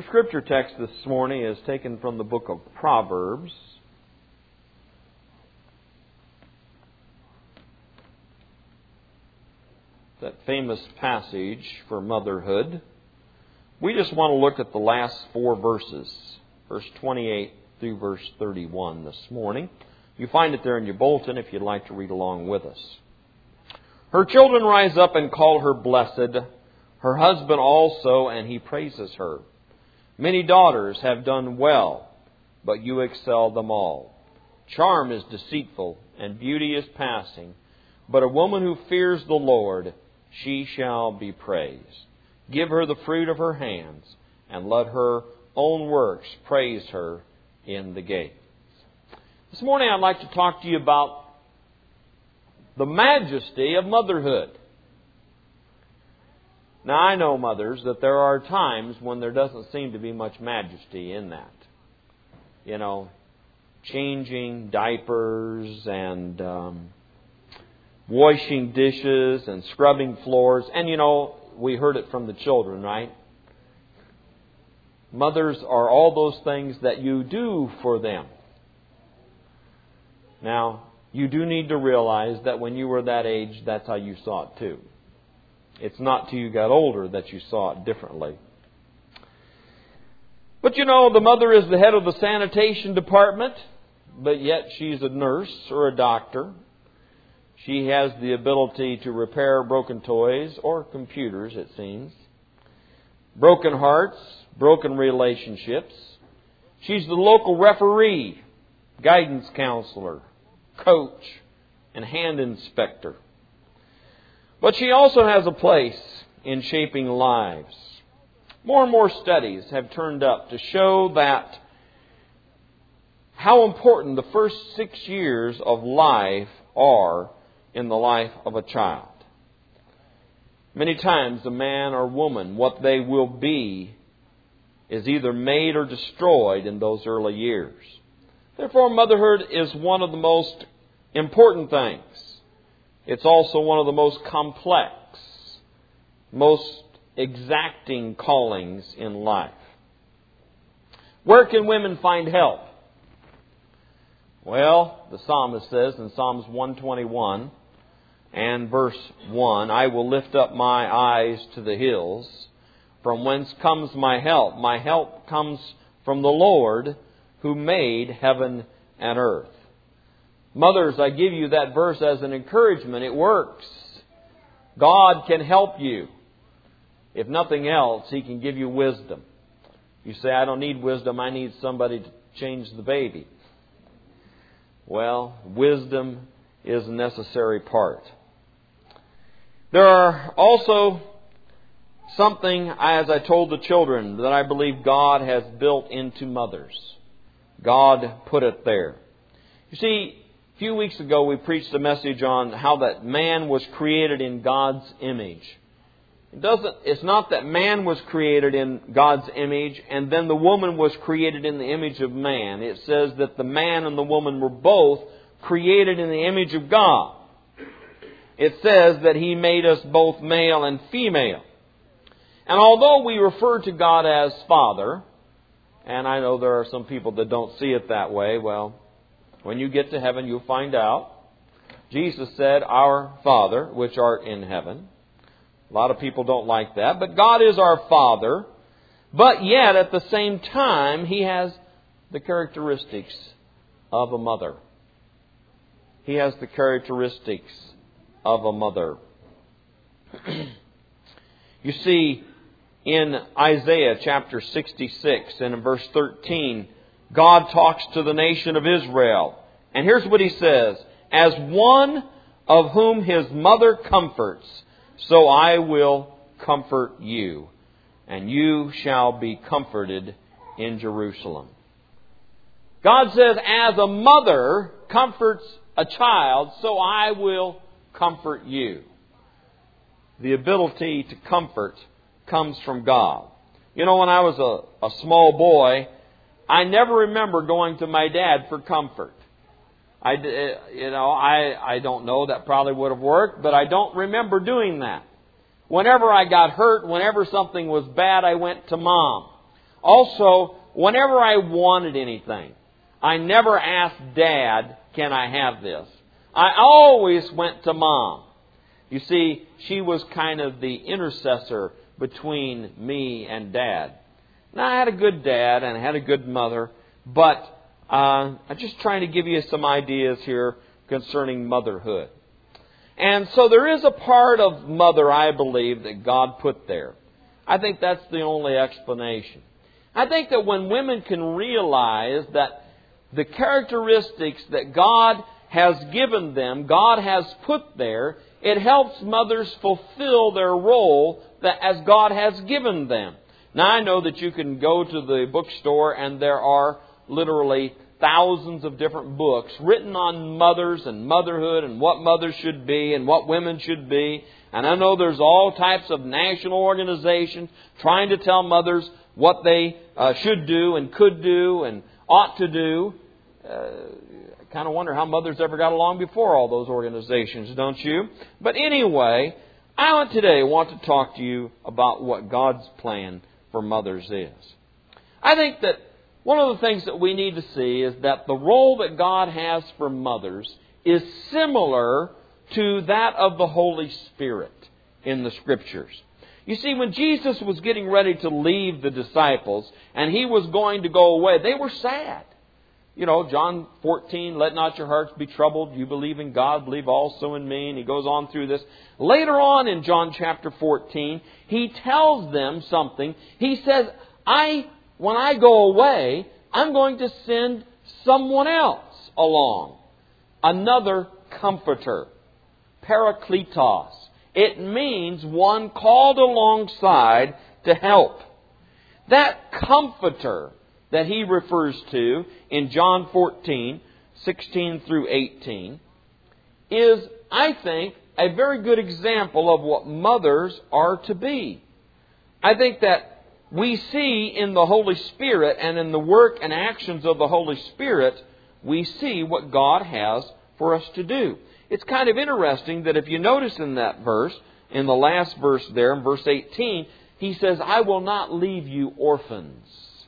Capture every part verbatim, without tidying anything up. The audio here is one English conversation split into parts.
Our scripture text this morning is taken from the book of Proverbs. That famous passage for motherhood. We just want to look at the last four verses, verse twenty-eight through verse thirty-one this morning. You find it there in your bulletin if you'd like to read along with us. Her children rise up and call her blessed, her husband also, and he praises her. Many daughters have done well, but you excel them all. Charm is deceitful, and beauty is passing, but a woman who fears the Lord, she shall be praised. Give her the fruit of her hands, and let her own works praise her in the gates. This morning I'd like to talk to you about the majesty of motherhood. Now, I know, mothers, that there are times when there doesn't seem to be much majesty in that. You know, changing diapers and um, washing dishes and scrubbing floors. And, you know, we heard it from the children, right? Mothers are all those things that you do for them. Now, you do need to realize that when you were that age, that's how you saw it too. It's not till you got older that you saw it differently. But you know, the mother is the head of the sanitation department, but yet she's a nurse or a doctor. She has the ability to repair broken toys or computers, it seems. Broken hearts, broken relationships. She's the local referee, guidance counselor, coach, and hand inspector. But she also has a place in shaping lives. More and more studies have turned up to show that how important the first six years of life are in the life of a child. Many times a man or woman, what they will be, is either made or destroyed in those early years. Therefore, motherhood is one of the most important things. It's also one of the most complex, most exacting callings in life. Where can women find help? Well, the psalmist says in Psalms one twenty-one and verse one, I will lift up my eyes to the hills, from whence comes my help. My help comes from the Lord who made heaven and earth. Mothers, I give you that verse as an encouragement. It works. God can help you. If nothing else, He can give you wisdom. You say, I don't need wisdom. I need somebody to change the baby. Well, wisdom is a necessary part. There are also something, as I told the children, that I believe God has built into mothers. God put it there. You see, a few weeks ago we preached a message on how that man was created in God's image. It doesn't, it's not that man was created in God's image and then the woman was created in the image of man. It says that the man and the woman were both created in the image of God. It says that He made us both male and female. And although we refer to God as Father, and I know there are some people that don't see it that way, well, when you get to heaven, you'll find out. Jesus said, Our Father, which art in heaven. A lot of people don't like that. But God is our Father. But yet, at the same time, He has the characteristics of a mother. He has the characteristics of a mother. You see, in Isaiah chapter sixty-six and in verse thirteen, God talks to the nation of Israel. And here's what He says. As one of whom his mother comforts, so I will comfort you. And you shall be comforted in Jerusalem. God says, as a mother comforts a child, so I will comfort you. The ability to comfort comes from God. You know, when I was a, a small boy, I never remember going to my dad for comfort. I, you know, I, I don't know, that probably would have worked, but I don't remember doing that. Whenever I got hurt, whenever something was bad, I went to Mom. Also, whenever I wanted anything, I never asked Dad, can I have this? I always went to Mom. You see, she was kind of the intercessor between me and Dad. Now, I had a good dad and I had a good mother, but uh, I'm just trying to give you some ideas here concerning motherhood. And so there is a part of mother, I believe, that God put there. I think that's the only explanation. I think that when women can realize that the characteristics that God has given them, God has put there, it helps mothers fulfill their role that as God has given them. Now, I know that you can go to the bookstore and there are literally thousands of different books written on mothers and motherhood and what mothers should be and what women should be. And I know there's all types of national organizations trying to tell mothers what they uh, should do and could do and ought to do. Uh, I kind of wonder how mothers ever got along before all those organizations, don't you? But anyway, I want today want to talk to you about what God's plan for mothers is. I think that one of the things that we need to see is that the role that God has for mothers is similar to that of the Holy Spirit in the Scriptures. You see, when Jesus was getting ready to leave the disciples and He was going to go away, they were sad. You know, John fourteen, let not your hearts be troubled. You believe in God, believe also in me. And He goes on through this. Later on in John chapter fourteen, He tells them something. He says, I, when I go away, I'm going to send someone else along. Another comforter. Parakletos. It means one called alongside to help. That comforter that He refers to in John fourteen, sixteen through eighteen, is, I think, a very good example of what mothers are to be. I think that we see in the Holy Spirit and in the work and actions of the Holy Spirit, we see what God has for us to do. It's kind of interesting that if you notice in that verse, in the last verse there, in verse eighteen, He says, I will not leave you orphans.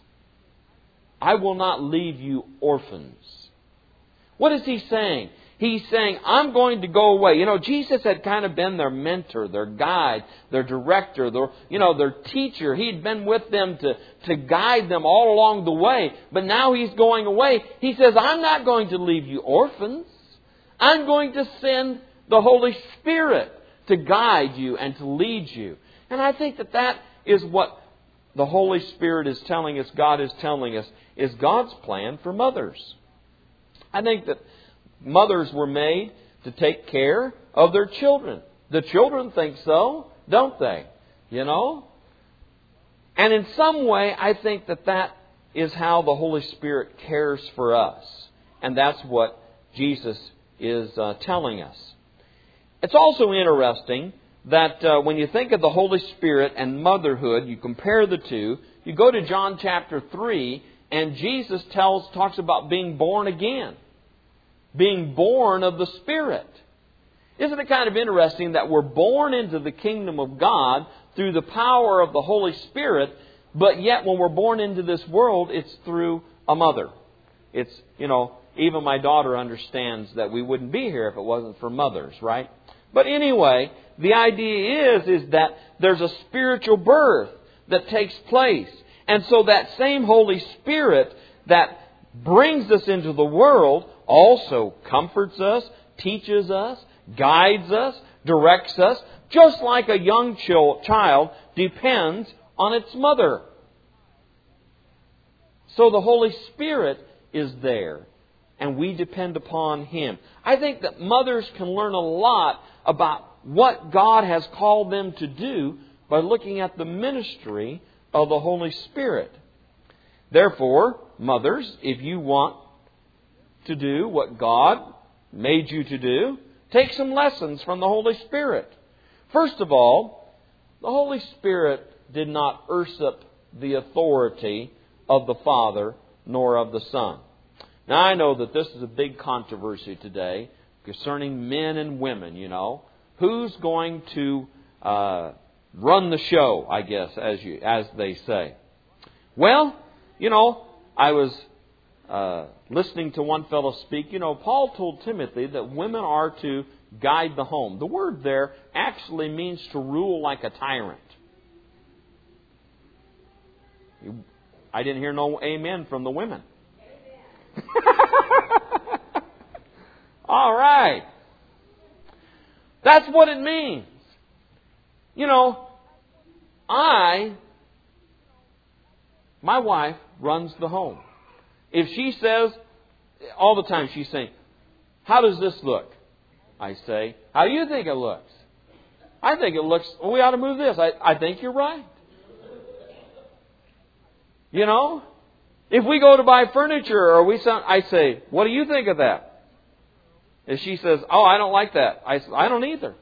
I will not leave you orphans. What is He saying? He's saying, I'm going to go away. You know, Jesus had kind of been their mentor, their guide, their director, their, you know, their teacher. He'd been with them to, to guide them all along the way. But now He's going away. He says, I'm not going to leave you orphans. I'm going to send the Holy Spirit to guide you and to lead you. And I think that that is what the Holy Spirit is telling us, God is telling us, is God's plan for mothers. I think that mothers were made to take care of their children. The children think so, don't they? You know? And in some way, I think that that is how the Holy Spirit cares for us. And that's what Jesus is uh, telling us. It's also interesting that uh, when you think of the Holy Spirit and motherhood, you compare the two. You go to John chapter three, and Jesus tells talks about being born again. Being born of the Spirit. Isn't it kind of interesting that we're born into the kingdom of God through the power of the Holy Spirit, but yet when we're born into this world, it's through a mother. It's, you know, even my daughter understands that we wouldn't be here if it wasn't for mothers, right? But anyway, the idea is, is that there's a spiritual birth that takes place. And so that same Holy Spirit that brings us into the world also comforts us, teaches us, guides us, directs us, just like a young child depends on its mother. So the Holy Spirit is there, and we depend upon Him. I think that mothers can learn a lot about what God has called them to do by looking at the ministry of the Holy Spirit. Therefore, mothers, if you want to do what God made you to do, take some lessons from the Holy Spirit. First of all, the Holy Spirit did not usurp the authority of the Father nor of the Son. Now, I know that this is a big controversy today concerning men and women, you know. Who's going to uh, run the show, I guess, as you as they say. Well, you know, I was uh, listening to one fellow speak. You know, Paul told Timothy that women are to guide the home. The word there actually means to rule like a tyrant. I didn't hear no amen from the women. All right. That's what it means. You know, I, my wife runs the home. If she says, all the time she's saying, how does this look? I say, how do you think it looks? I think it looks, well, we ought to move this. I, I think you're right. You know, if we go to buy furniture or we sound, I say, what do you think of that? If she says, oh, I don't like that. I say, I don't either.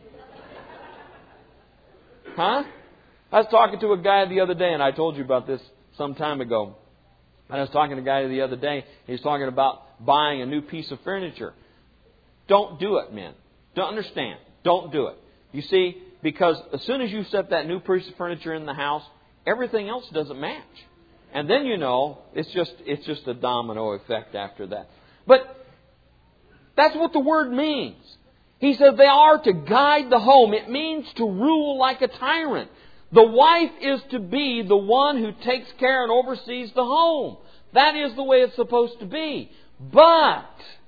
Huh? I was talking to a guy the other day, and I told you about this some time ago. I was talking to a guy the other day. He was talking about buying a new piece of furniture. Don't do it, men. Don't understand. Don't do it. You see, because as soon as you set that new piece of furniture in the house, everything else doesn't match. And then you know, it's just it's just a domino effect after that. But that's what the word means. He says they are to guide the home. It means to rule like a tyrant. The wife is to be the one who takes care and oversees the home. That is the way it's supposed to be. But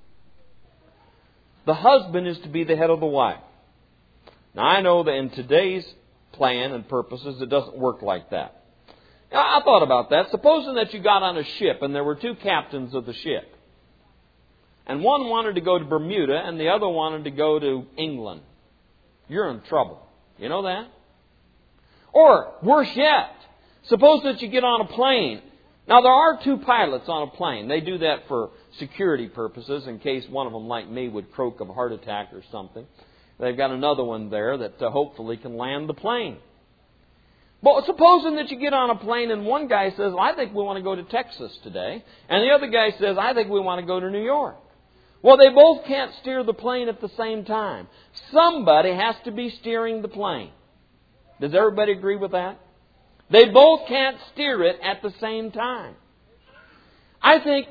the husband is to be the head of the wife. Now I know that in today's plan and purposes, it doesn't work like that. Now, I thought about that. Supposing that you got on a ship and there were two captains of the ship. And one wanted to go to Bermuda and the other wanted to go to England. You're in trouble. You know that? Or, worse yet, suppose that you get on a plane. Now, there are two pilots on a plane. They do that for security purposes in case one of them, like me, would croak of a heart attack or something. They've got another one there that uh, hopefully can land the plane. But supposing that you get on a plane and one guy says, well, I think we want to go to Texas today. And the other guy says, I think we want to go to New York. Well, they both can't steer the plane at the same time. Somebody has to be steering the plane. Does everybody agree with that? They both can't steer it at the same time. I think,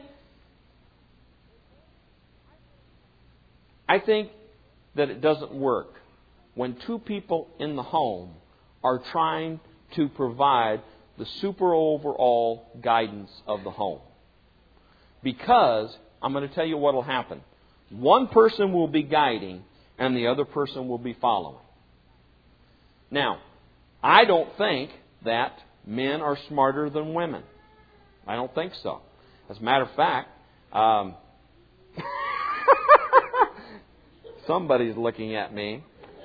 I think that it doesn't work when two people in the home are trying to provide the super overall guidance of the home. Because, I'm going to tell you what will happen. One person will be guiding and the other person will be following. Now, I don't think that men are smarter than women. I don't think so. As a matter of fact, um, somebody's looking at me.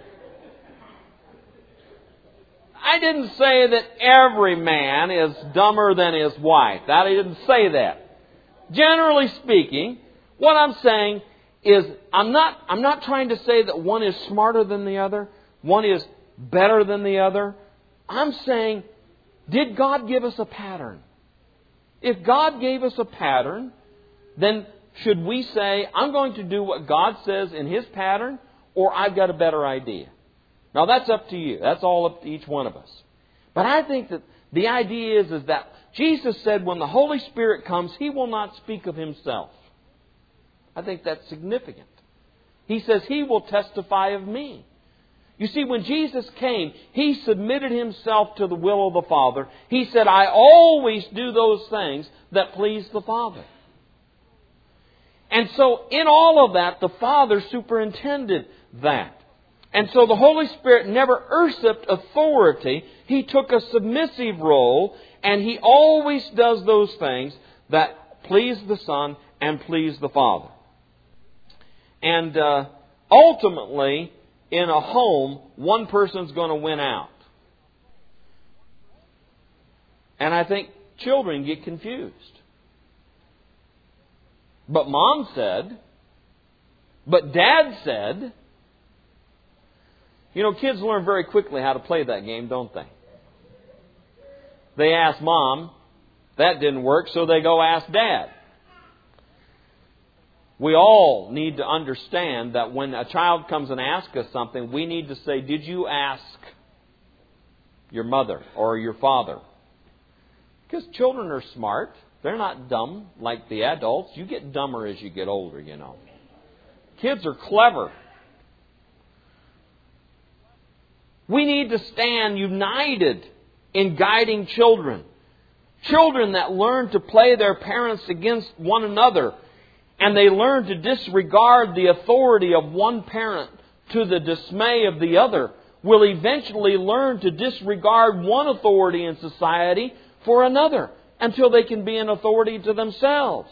I didn't say that every man is dumber than his wife. That I didn't say that. Generally speaking, what I'm saying is I'm not I'm not trying to say that one is smarter than the other, one is better than the other. I'm saying, did God give us a pattern? If God gave us a pattern, then should we say, I'm going to do what God says in His pattern, or I've got a better idea? Now that's up to you. That's all up to each one of us. But I think that the idea is, is that Jesus said when the Holy Spirit comes, He will not speak of Himself. I think that's significant. He says He will testify of me. You see, when Jesus came, He submitted Himself to the will of the Father. He said, I always do those things that please the Father. And so in all of that, the Father superintended that. And so the Holy Spirit never usurped authority. He took a submissive role, and He always does those things that please the Son and please the Father. And uh, ultimately, in a home, one person's going to win out. And I think children get confused. But Mom said, but Dad said. You know, kids learn very quickly how to play that game, don't they? They ask Mom, that didn't work, so they go ask Dad. We all need to understand that when a child comes and asks us something, we need to say, did you ask your mother or your father? Because children are smart. They're not dumb like the adults. You get dumber as you get older, you know. Kids are clever. We need to stand united in guiding children. Children that learn to play their parents against one another, and they learn to disregard the authority of one parent to the dismay of the other, will eventually learn to disregard one authority in society for another until they can be an authority to themselves.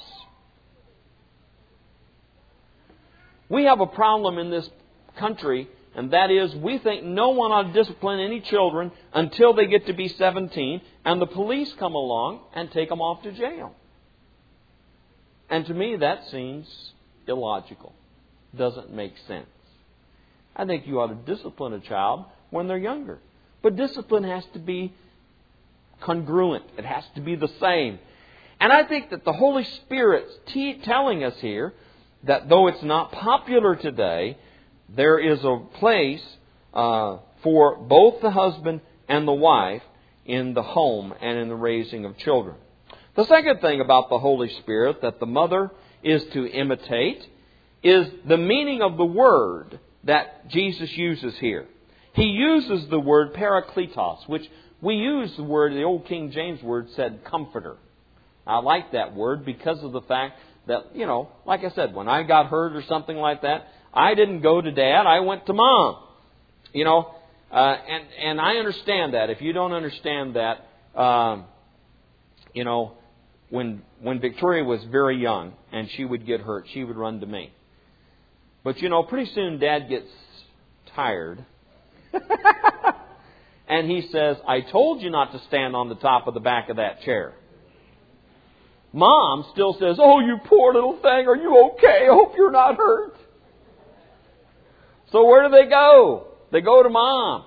We have a problem in this country, and that is we think no one ought to discipline any children until they get to be seventeen, and the police come along and take them off to jail. And to me that seems illogical. Doesn't make sense. I think you ought to discipline a child when they're younger. But discipline has to be congruent. It has to be the same. And I think that the Holy Spirit's t- telling us here that though it's not popular today, there is a place uh, for both the husband and the wife in the home and in the raising of children. The second thing about the Holy Spirit that the mother is to imitate is the meaning of the word that Jesus uses here. He uses the word parakletos, which we use the word, the old King James word said comforter. I like that word because of the fact that, you know, like I said, when I got hurt or something like that, I didn't go to Dad, I went to Mom. You know, uh, and, and I understand that. If you don't understand that, um, you know, when when Victoria was very young and she would get hurt, she would run to me. But, you know, pretty soon Dad gets tired. And he says, I told you not to stand on the top of the back of that chair. Mom still says, oh, you poor little thing, are you okay? I hope you're not hurt. So where do they go? They go to Mom.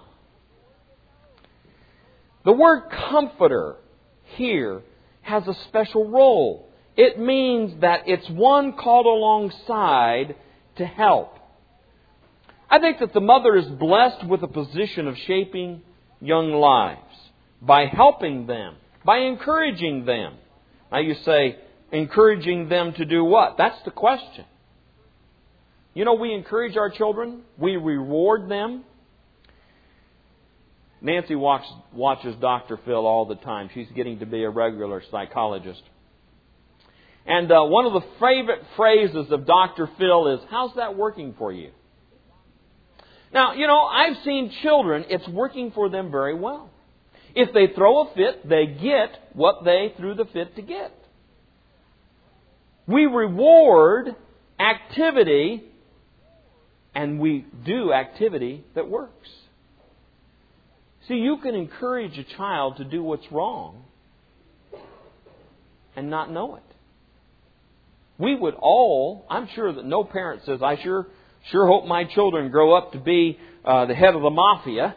The word comforter here has a special role. It means that it's one called alongside to help. I think that the mother is blessed with a position of shaping young lives by helping them, by encouraging them. Now you say, encouraging them to do what? That's the question. You know, we encourage our children. We reward them. Nancy watch, watches Doctor Phil all the time. She's getting to be a regular psychologist. And uh, one of the favorite phrases of Doctor Phil is, how's that working for you? Now, you know, I've seen children, it's working for them very well. If they throw a fit, they get what they threw the fit to get. We reward activity, and we do activity that works. See, you can encourage a child to do what's wrong and not know it. We would all, I'm sure that no parent says, I sure sure hope my children grow up to be uh, the head of the mafia.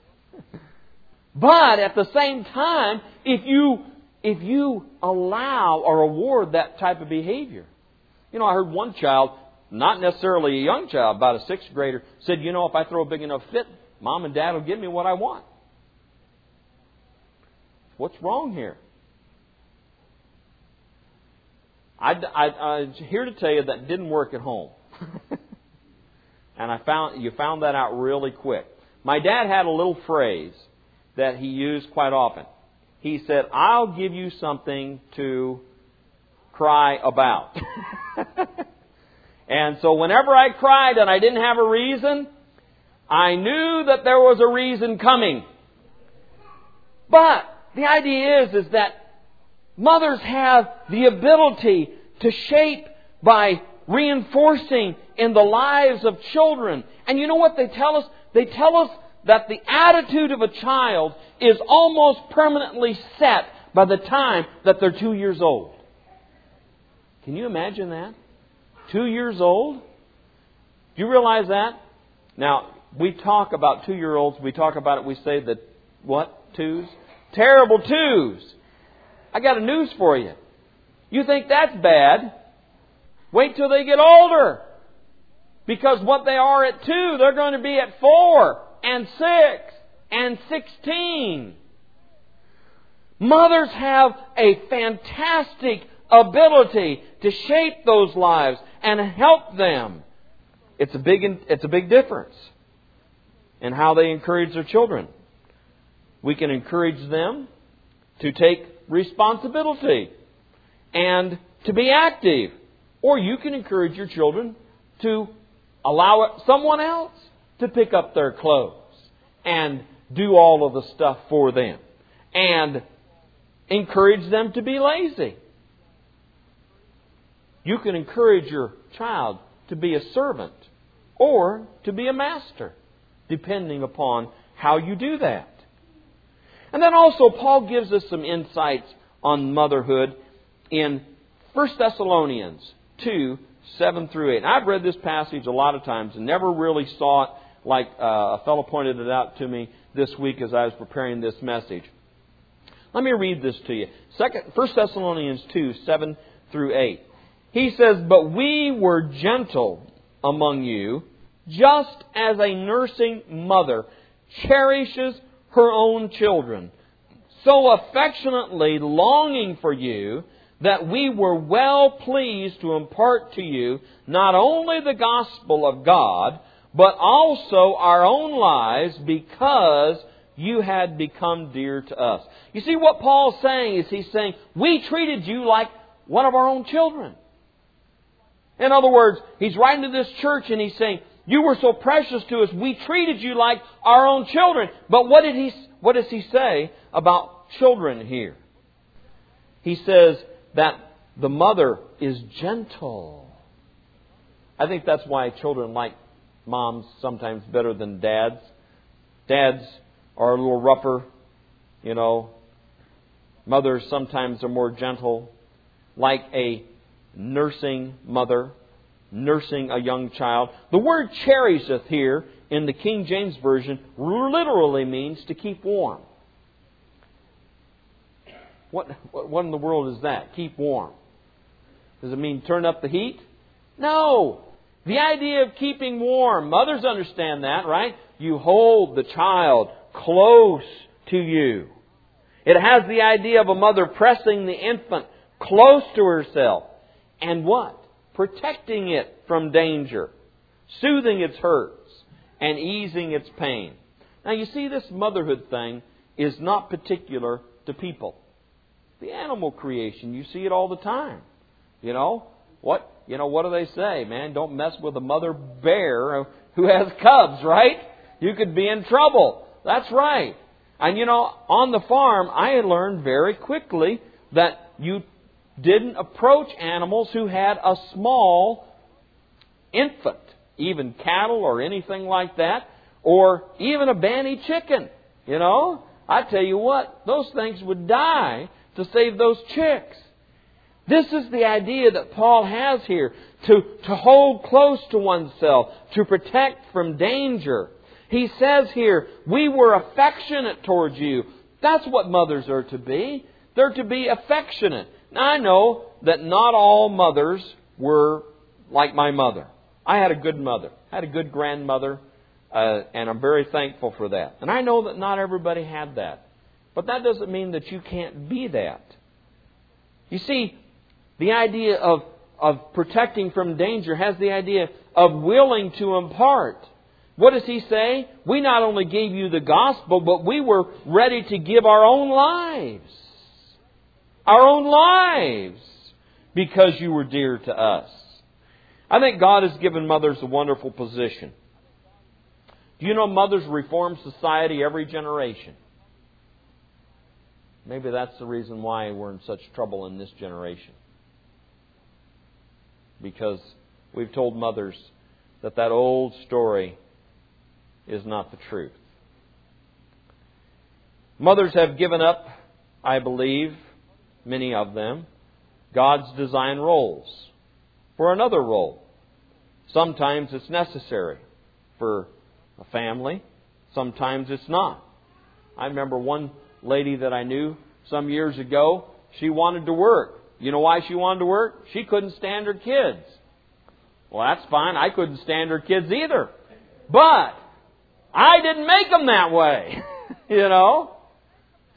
But at the same time, if you if you allow or reward that type of behavior. You know, I heard one child, not necessarily a young child, about a sixth grader, said, you know, if I throw a big enough fit, Mom and Dad will give me what I want. What's wrong here? I, I, I'm here to tell you that didn't work at home. And I found you found that out really quick. My dad had a little phrase that he used quite often. He said, I'll give you something to cry about. And so whenever I cried and I didn't have a reason, I knew that there was a reason coming. But the idea is, is that mothers have the ability to shape by reinforcing in the lives of children. And you know what they tell us? They tell us that the attitude of a child is almost permanently set by the time that they're two years old. Can you imagine that? Two years old? Do you realize that? Now, we talk about two-year-olds, we talk about it, we say that, what? Twos? Terrible twos. I got a news for you. You think that's bad? Wait till they get older. Because what they are at two, they're going to be at four and six and sixteen. Mothers have a fantastic ability to shape those lives and help them. It's a big, it's a big difference in how they encourage their children. We can encourage them to take responsibility and to be active. Or you can encourage your children to allow someone else to pick up their clothes and do all of the stuff for them. And encourage them to be lazy. You can encourage your child to be a servant or to be a master, depending upon how you do that. And then also Paul gives us some insights on motherhood in First Thessalonians two, seven through eight. And I've read this passage a lot of times and never really saw it like uh, a fellow pointed it out to me this week as I was preparing this message. Let me read this to you. Second, First Thessalonians two, seven through eight. He says, "But we were gentle among you, just as a nursing mother cherishes her own children, so affectionately longing for you, that we were well pleased to impart to you not only the gospel of God, but also our own lives, because you had become dear to us." You see, what Paul's saying is he's saying, we treated you like one of our own children. In other words, he's writing to this church and he's saying, you were so precious to us, we treated you like our own children. But what did he, what does he say about children here? He says that the mother is gentle. I think that's why children like moms sometimes better than dads. Dads are a little rougher, you know. Mothers sometimes are more gentle, like a nursing mother, nursing a young child. The word cherisheth here in the King James Version literally means to keep warm. What, what in the world is that? Keep warm. Does it mean turn up the heat? No. The idea of keeping warm, mothers understand that, right? You hold the child close to you. It has the idea of a mother pressing the infant close to herself. And what? Protecting it from danger, soothing its hurts, and easing its pain. Now you see, this motherhood thing is not particular to people. The animal creation, you see it all the time. You know, what you know, what do they say? Man, don't mess with a mother bear who has cubs, right? You could be in trouble. That's right. And you know, on the farm, I learned very quickly that you didn't approach animals who had a small infant, even cattle or anything like that, or even a banty chicken. You know, I tell you what, those things would die to save those chicks. This is the idea that Paul has here, to, to hold close to oneself, to protect from danger. He says here, we were affectionate towards you. That's what mothers are to be. They're to be affectionate. Now, I know that not all mothers were like my mother. I had a good mother. I had a good grandmother, uh, and I'm very thankful for that. And I know that not everybody had that. But that doesn't mean that you can't be that. You see, the idea of, of protecting from danger has the idea of willing to impart. What does he say? We not only gave you the gospel, but we were ready to give our own lives. Our own lives. Because you were dear to us. I think God has given mothers a wonderful position. Do you know mothers reform society every generation? Maybe that's the reason why we're in such trouble in this generation. Because we've told mothers that that old story is not the truth. Mothers have given up, I believe, many of them, God's design roles for another role. Sometimes it's necessary for a family. Sometimes it's not. I remember one lady that I knew some years ago, she wanted to work. You know why she wanted to work? She couldn't stand her kids. Well, that's fine. I couldn't stand her kids either. But I didn't make them that way. You know?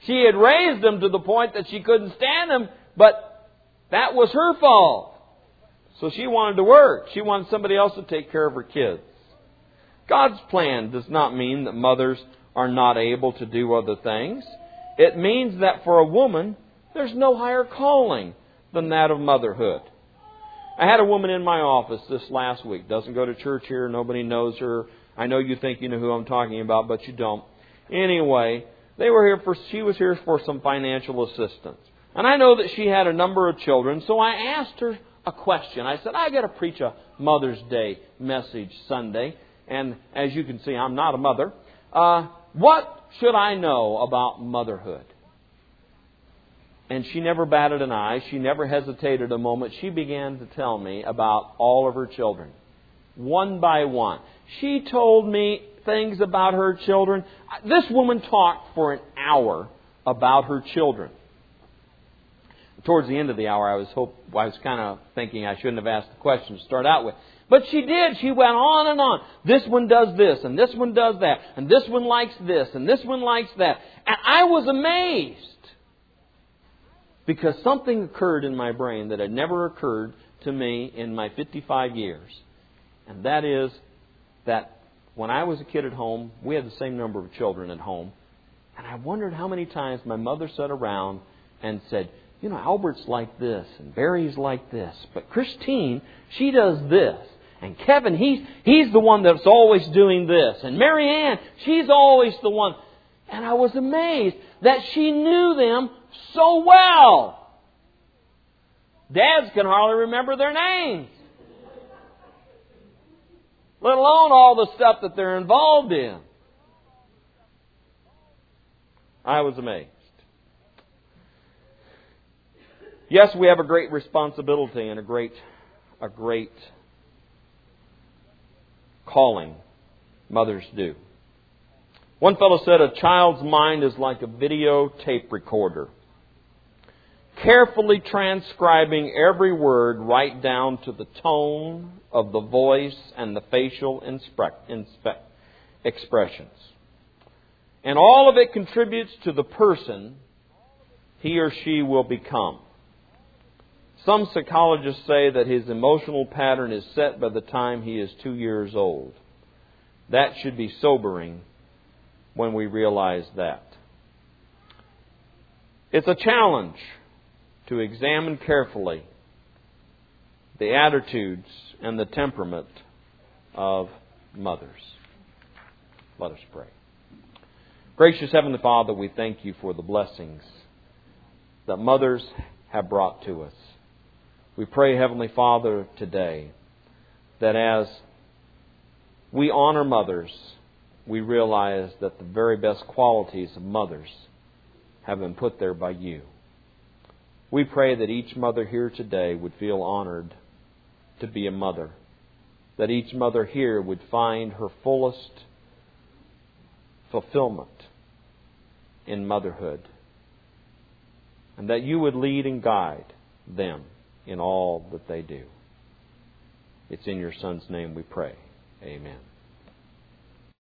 She had raised them to the point that she couldn't stand them, but that was her fault. So she wanted to work. She wanted somebody else to take care of her kids. God's plan does not mean that mothers are not able to do other things. It means that for a woman, there's no higher calling than that of motherhood. I had a woman in my office this last week. Doesn't go to church here. Nobody knows her. I know you think you know who I'm talking about, but you don't. Anyway, they were here for. She was here for some financial assistance. And I know that she had a number of children, so I asked her a question. I said, I got to preach a Mother's Day message Sunday. And as you can see, I'm not a mother. Uh, what should I know about motherhood? And she never batted an eye. She never hesitated a moment. She began to tell me about all of her children, one by one. She told me things about her children. This woman talked for an hour about her children. Towards the end of the hour, I was hope I was kind of thinking I shouldn't have asked the question to start out with. But she did. She went on and on. This one does this, and this one does that, and this one likes this, and this one likes that. And I was amazed. Because something occurred in my brain that had never occurred to me in my fifty-five years. And that is that when I was a kid at home, we had the same number of children at home. And I wondered how many times my mother sat around and said, you know, Albert's like this, and Barry's like this, but Christine, she does this. And Kevin, he's, he's the one that's always doing this. And Mary Ann, she's always the one. And I was amazed that she knew them so well. Dads can hardly remember their names, let alone all the stuff that they're involved in. I was amazed. Yes, we have a great responsibility and a great, a great calling. Mothers do. One fellow said, a child's mind is like a videotape recorder, carefully transcribing every word right down to the tone of the voice and the facial inspe- inspe- expressions. And all of it contributes to the person he or she will become. Some psychologists say that his emotional pattern is set by the time he is two years old. That should be sobering when we realize that. It's a challenge to examine carefully the attitudes and the temperament of mothers. Let us pray. Gracious Heavenly Father, we thank you for the blessings that mothers have brought to us. We pray, Heavenly Father, today that as we honor mothers, we realize that the very best qualities of mothers have been put there by you. We pray that each mother here today would feel honored to be a mother, that each mother here would find her fullest fulfillment in motherhood, and that you would lead and guide them in all that they do. It's in your Son's name we pray. Amen.